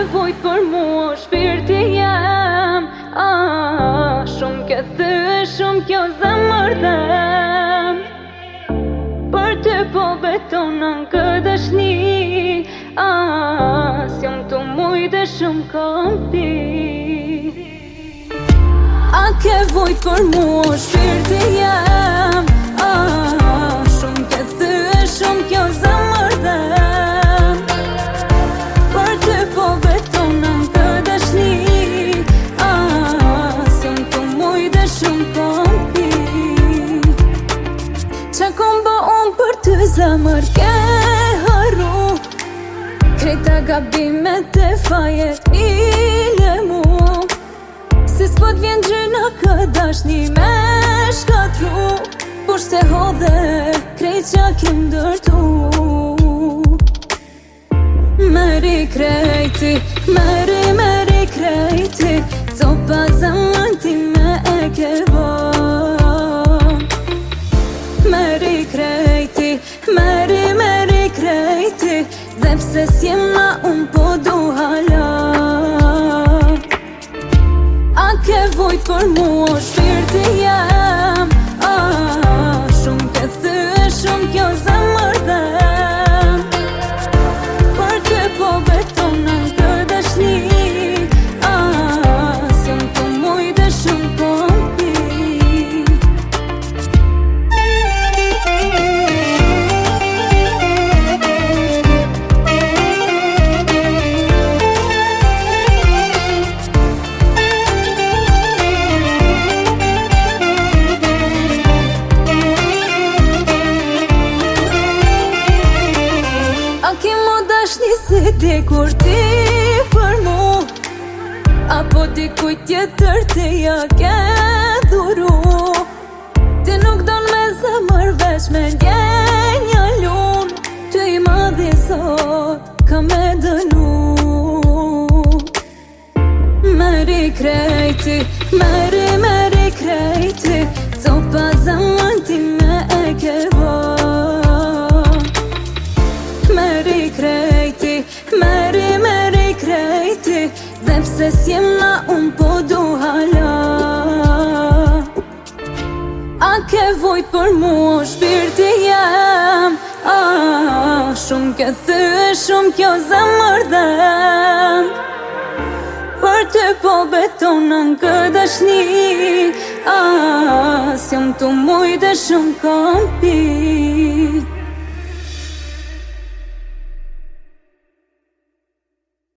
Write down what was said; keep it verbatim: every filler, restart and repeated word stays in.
vojt për mua shpirti jem. Ah, shumë ke thy, shumë kjo zemër dhem. Për ty po betonan këtë dashni. Ah, s'jom të mujt e shumë kampi. A ke vojt për mua shpirti jem. Ah, shumë ke thy, shumë kjo zemër dhem. Për ty po betonan këtë dashni. Ah, s'jom të mujt e shumë kampi. Qa kom ba unë për ty zemër ke haru. Krejta gabimet e fajet ile mu. Si s'pot vjen gjyna këtë dashni me shkatru. Po shte hodhe krejt qa kem dërtu. Meri krejti, meri meri krejti. Copa zemën ti me e ke von. Meri krejti, meri meri krejti. Dhe pse s'jem na unë po du hala. A ke vojt për mua shpirti jem. Ah, shumë ke thy, shumë kjo zemër dhem. Për ty po betonan këtë dashni. Ah, s'jom të mujt e shumë kampi. A ki mu dashni si di kur ti për mu. Apo di kuj tjetër ti ja ke dhuru. Ti nuk don me zemër veç me ndjenja lun. Ty i madhi zot ka me dënu. Meri krejti, meri meri krejti. Copa zemën ti me e ke von. Meri krejti, meri meri krejti. Dhe pse s'jem na unë po du hala. A ke vojt për mua shpirti jem. Ah, shumë ke thy, shumë kjo zemër dhem. Për ty po betonan këtë dashni. Ah, s'jom të mujt e shumë kampi.